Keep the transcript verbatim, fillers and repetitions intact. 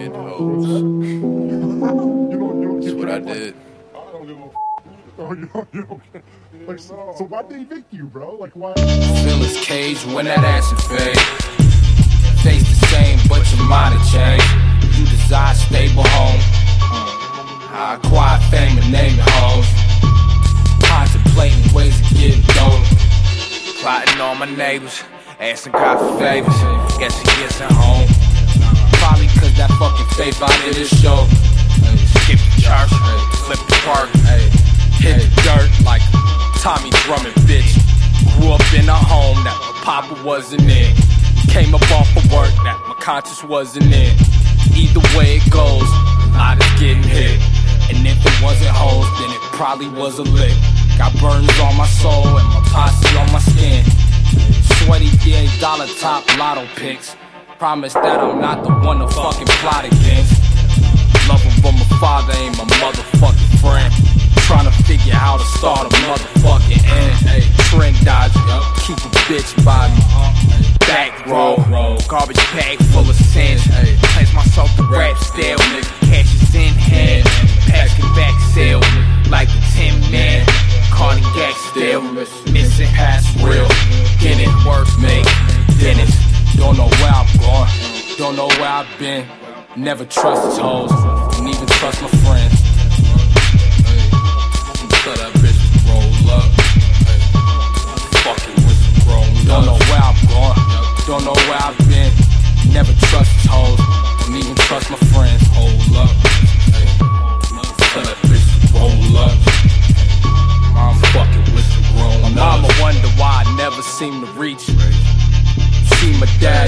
getting hoes. That's what I did. Like, so, so why did they evict you, bro? Like, why? Feelings caged when that ass in fade. Face the same, but your mind have changed. You desire stable home. I acquire fame and name it hoes. Contemplating ways of getting dope. Plotting on my neighbors, asking God for favors. Guess he gets at home. Probably cause that fucking faith out of this show. Skip the church, flip the park, hit the dirt like Tommy Drummond, bitch. Grew up in a home that my papa wasn't in. Came up off of work that my conscience wasn't in. Either way it goes, I just getting hit. And if it wasn't hoes, then it probably was a lick. Got burns on my soul and my posse on my skin. Sweaty D A dollar top lotto picks. Promise that I'm not the one to fucking plot against. Love him, but my father ain't my motherfucking friend. Tryna figure how to start a motherfucking end. Ay, trend dodger, keep a bitch by me. Back row, garbage bag full of sand. Place myself to rap still, nigga. Cash is in hand. Packing back sale like a tin man. Cardiac still missing past real. Getting worse, make Dennis. Don't know where I'm going, don't know where I've been. Never trust his hoes, don't even trust my friends. Tell that bitch to roll up. Fucking with some grown. Don't know where I'm going, don't know where I've been. Never trust his hoes, don't even trust my friends. Hold up. Tell that bitch to roll up. I'm fucking with some grown. My mama wonder why I never seem to reach. See my dad